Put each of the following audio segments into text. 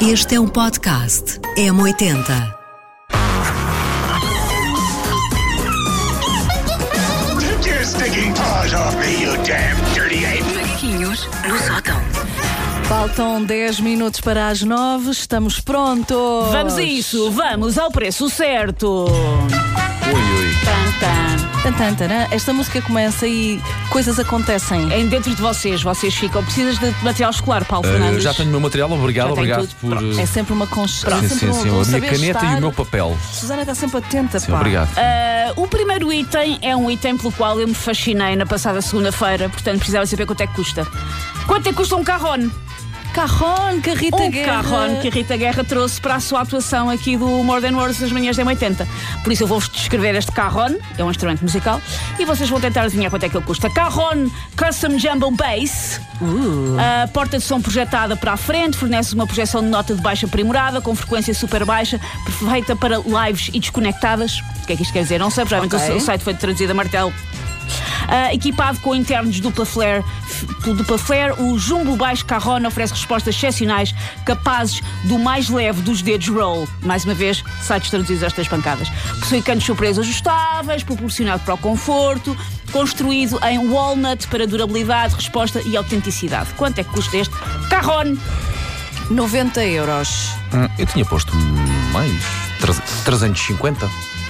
Este é um podcast M80. Take your stinking paws off me, you damn dirty ape! Macaquinhos no sótão. Faltam 10 minutos para as 9, estamos prontos. Vamos a isso, vamos ao preço certo. Tan, tan. Tan, tan, taran. Esta música começa e coisas acontecem. Em dentro de vocês ficam. Precisas de material escolar, Paulo Fernandes? Já tenho o meu material, obrigado Já tem obrigado tudo. por. É sempre uma constante. Sim, sim, sim. A minha caneta e o meu papel. Susana está sempre atenta, Sim, pá. obrigado. O primeiro item é um item pelo qual eu me fascinei na passada segunda-feira, portanto precisava saber quanto é que custa. Quanto é que custa um carrón? Carrón, que a Rita Guerra. Carrón que a Rita Guerra trouxe para a sua atuação aqui do More Than Words das manhãs da M80. Por isso eu vou-vos descrever este carrón, é um instrumento musical, e vocês vão tentar adivinhar quanto é que ele custa. Carrón Custom Jumbo Bass. A porta de som projetada para a frente, fornece uma projeção de nota de baixa aprimorada, com frequência super baixa, perfeita para lives e desconectadas. O que é que isto quer dizer? Não sei, provavelmente Ok. o site foi traduzido a martelo. Equipado com internos dupla flare, o Jumbo Baixo Carrón oferece respostas excepcionais, capazes do mais leve dos dedos roll. Mais uma vez, sites traduzidos às 3 pancadas. Possui cantos surpresa ajustáveis, proporcionado para o conforto, construído em walnut para durabilidade, resposta e autenticidade. Quanto é que custa este carrón? 90 euros. Eu tinha posto mais. 350?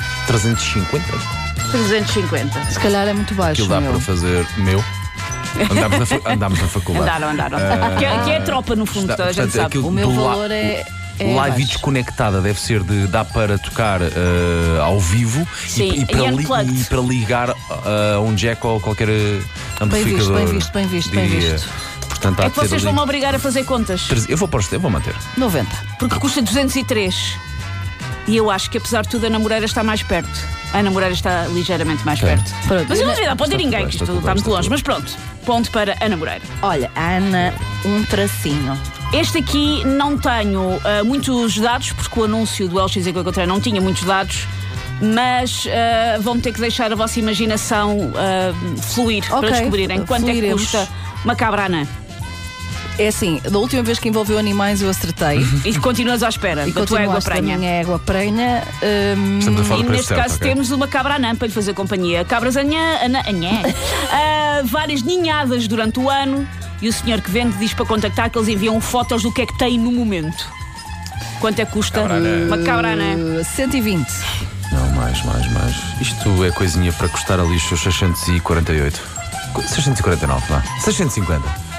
350? 350. Se calhar é muito baixo. Aquilo dá meu. para fazer meu. Andámos na faculdade. Andaram. Que é a tropa, no fundo, toda a gente sabe. aquilo O meu do valor é live e baixo. desconectada deve ser de dá para tocar ao vivo Sim, e para, e unplugged. e para ligar a um jack ou qualquer amplificador. Bem visto. diria. Portanto, há É de que ter vocês ali- vão-me obrigar a fazer contas. Eu vou manter. 90. Porque custa 203. E eu acho que, apesar de tudo, a Namoreira está mais perto. A Namoreira está ligeiramente mais perto. Pronto. Mas eu não devia dar ponto a Está ninguém, tudo que bem, isto está tudo está bem, muito está longe. tudo Mas pronto, ponto para a Namoreira. Olha, Ana, um tracinho. Este aqui não tenho muitos dados, porque o anúncio do LX que eu encontrei não tinha muitos dados. Mas vão ter que deixar a vossa imaginação fluir para Ok, descobrirem quanto é que fluiremos. custa uma cabra anã. É assim, da última vez que envolveu animais eu acertei. E continuas à espera E da tua égua continuaste a prenha. minha égua prenha. Estamos a falar E do preço neste certo, caso ok? temos uma cabra anã para lhe fazer companhia. Cabras anhã. Várias ninhadas durante o ano. E o senhor que vende diz para contactar que eles enviam fotos do que é que tem no momento. Quanto é que custa Cabra anã. uma cabra anã? 120. Não, mais. Isto é coisinha para custar ali os seus 648. 649, não é? 650.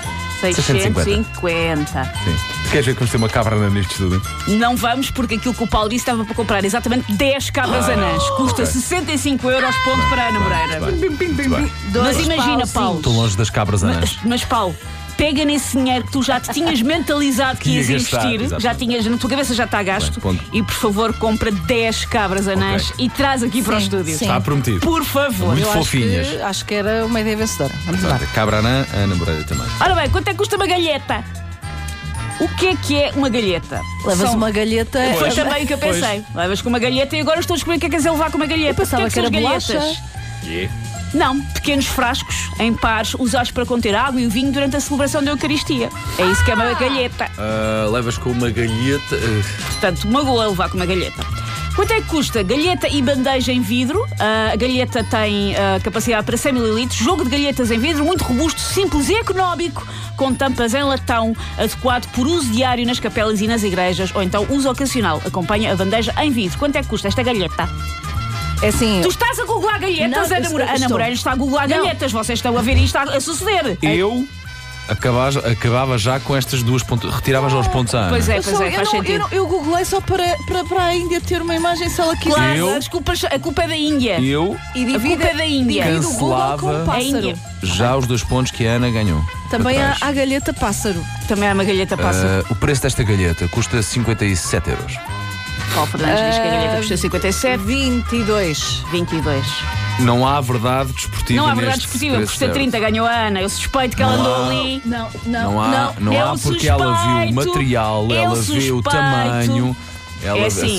650. Sim. Queres ver que vamos ter uma cabra neste estudo? Não vamos, porque aquilo que o Paulo disse estava para comprar exatamente 10 cabras anãs. Custa ok. 65 euros, ponto para a Namoreira. Muito bem. Mas imagina, Paulo. Estou longe das cabras anãs. Mas Paulo, pega nesse dinheiro que tu já te tinhas mentalizado que Que ia ias gastar, investir, exatamente. já tinhas, na tua cabeça já está gasto, Bem, ponto. e por favor compra 10 cabras anãs Ok. e traz aqui para o Sim, estúdio. sim. Está prometido. Por favor. Muito Eu fofinhas. acho que era uma ideia vencedora. Vamos lá. Portanto, a cabra anã, a namoreira também. Ora bem, quanto é que custa uma galheta? O que é uma galheta? Levas São- uma galheta. Foi também o que eu pensei. Levas com uma galheta e agora estou a descobrir o que é dizer levar com uma galheta. Eu pensava O que que é era são as bolacha. galhetas? Não, pequenos frascos em pares usados para conter água e o vinho durante a celebração da Eucaristia. É isso que é uma galheta. Levas com uma galheta. Portanto, uma goa levar com uma galheta. Quanto é que custa? Galheta e bandeja em vidro. A galheta tem capacidade para 100 ml. Jogo de galhetas em vidro, muito robusto, simples e económico, com tampas em latão, adequado por uso diário nas capelas e nas igrejas, ou então uso ocasional. Acompanha a bandeja em vidro. Quanto é que custa esta galheta? É assim. Tu estás a googlar galhetas? Não, A estou. Namoreira está a googlar Não. galhetas. Vocês estão a ver isto a suceder. Eu acabava já com estas duas pontos. Retirava já os pontos à Ana. Pois é, Eu faz sentido. eu googlei só para a Índia ter uma imagem se ela quiser. Claro, Eu- a culpa é da Índia. Eu E A culpa é da Índia. divide o Google com Cancelava o pássaro. a Índia. já os 2 pontos que a Ana ganhou. Também Para há trás. a galheta pássaro. Também há uma galheta passa. O preço desta galheta custa 57 euros. Paulo Fernandes diz que a galheta custa 57, 22. 22. Não há verdade desportiva. Não há verdade neste discutível, preço custa certo. 30, ganhou a Ana. Eu suspeito que ela andou ali. Não há eu porque ela viu o suspeito, material, eu ela viu o suspeito. tamanho. Ela É assim,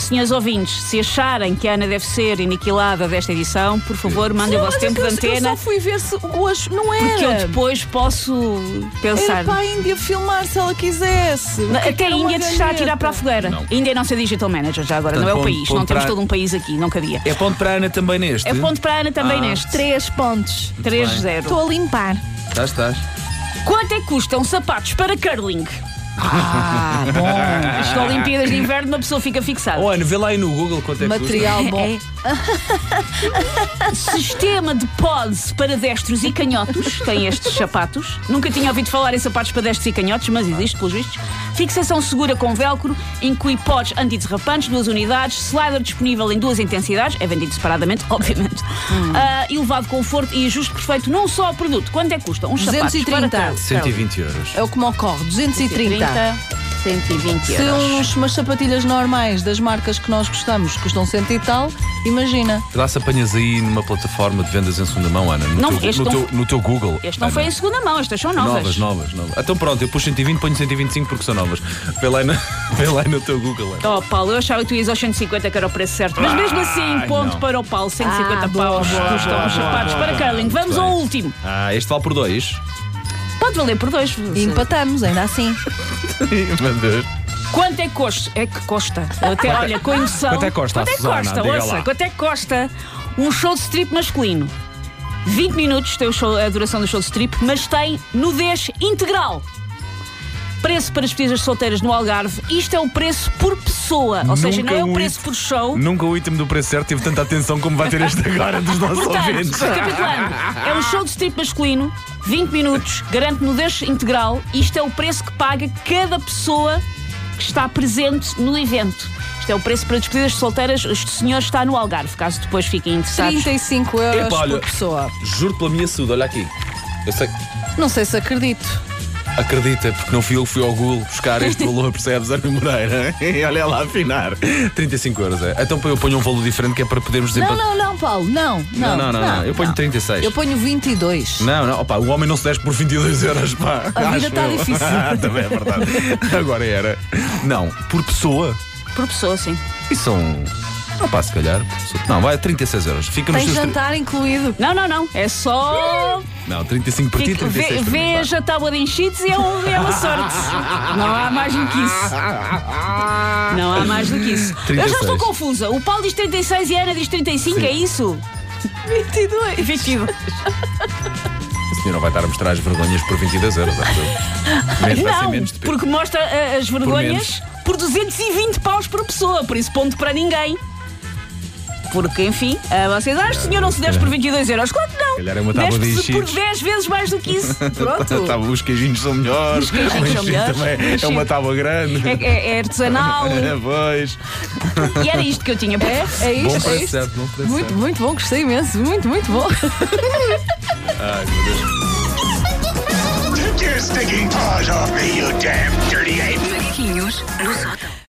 Senhores ouvintes, se acharem que a Ana deve ser aniquilada desta edição, por favor, mandem o vosso tempo de antena. Eu só fui ver se hoje não era. Porque eu depois posso pensar. Era para a Índia filmar se ela quisesse. Até a Índia se está a tirar para a fogueira. Não. Índia é a nossa digital manager já agora, não é o país. Não temos todo um país aqui, não cabia. É ponto para a Ana também neste? É ponto para a Ana também neste. 3 pontos. 3-0. Estou a limpar. Estás. Quanto é que custam sapatos para curling? Bom. As Olimpíadas de Inverno, uma pessoa fica fixada. Oh, Ana, vê lá aí no Google quanto é que Material bom. Sistema de pods para destros e canhotos. Tem estes sapatos. Nunca tinha ouvido falar em sapatos para destros e canhotos, mas existe, pelos vistos. Fixação segura com velcro. Inclui pods antiderrapantes, 2 unidades. Slider disponível em 2 intensidades. É vendido separadamente, obviamente. Elevado conforto e ajuste perfeito num só produto. Quanto é que custam? Uns sapatos 230. para curling. 120 euros. É o que me ocorre. 230. 120 Se euros. umas sapatilhas normais das marcas que nós gostamos custam 100 e tal, imagina. Lá se apanhas aí numa plataforma de vendas em segunda mão, Ana. Não, este não- No teu Google. Este não Ana. foi em segunda mão, estas são novas. Novas. Então pronto, eu pus 120, ponho 125 porque são novas. Vê lá no teu Google. Ana. Oh, Paulo, eu achava que tu ias aos 150, que era o preço certo. Mas mesmo assim, ponto não. para o Paulo, 150 boa, paus boa, custam os sapatos para curling. Vamos ao último. Este vale por 2. Pode valer por 2. E empatamos, ainda assim. Meu Deus. Quanto é que custa? É que custa. Até, olha, com emoção. Quanto é que custa, Quanto é que Susana? custa? Diga Ouça, lá. quanto é que custa um show de strip masculino? 20 minutos tem a duração do show de strip, mas tem nudez integral. Preço para despedidas solteiras no Algarve. Isto é o preço por pessoa. Ou seja, não é o preço por show. Nunca o item do preço certo teve tanta atenção como vai ter este agora dos nossos Portanto, ouvintes. recapitulando, é um show de strip masculino, 20 minutos, garante nudez integral. Isto é o preço que paga cada pessoa que está presente no evento. Isto é o preço para despedidas solteiras. Este senhor está no Algarve, caso depois fiquem interessados. 35 euros Epá, olha, por pessoa. Juro pela minha saúde, olha aqui. Eu sei. Não sei se acredito. Acredita, porque não fui eu que fui ao Google buscar este valor, percebes, Ana Moreira? E olha lá, afinar. 35 euros, é. Então eu ponho um valor diferente que é para podermos dizer. Não, Paulo, não. Eu ponho 36. Eu ponho 22. Não, opa, o homem não se desce por 22 euros, pá. A vida Acho está eu. difícil. Também é verdade. Agora era. Não, por pessoa. Por pessoa, sim. E são. Opa, se calhar. Não, vai, 36 euros. Fica nos Tem seus. jantar incluído. Não. É só. Não, 35 para ti, 36 para mim. Veja a tábua de enchidos e é uma sorte. Não há mais do que isso. Não há mais do que isso. Eu já 36. estou confusa. O Paulo diz 36 e a Ana diz 35, Sim. é isso? 22. 22. O senhor não vai estar a mostrar as vergonhas por 22 euros. Acho eu. Vai ser Não, menos de porque mostra as vergonhas por 220 paus por pessoa, por isso ponto para ninguém. Porque, enfim, vocês acham que o senhor não se desce por 22 euros? Claro que não. calhar é uma tábua de Desce-se por enchidos. 10 vezes mais do que isso. Pronto. Os queijinhos são melhores. Os queijinhos O são enchido melhores. também é uma tábua grande. É artesanal. Pois. E era isto que eu tinha para É Bom isto, é preço isto. certo, bom preço Muito, certo. muito bom, gostei imenso. Muito bom. Ai, meu Deus. Take your stinking paws off me, you damn dirty ape! Macaquinhos no sótão.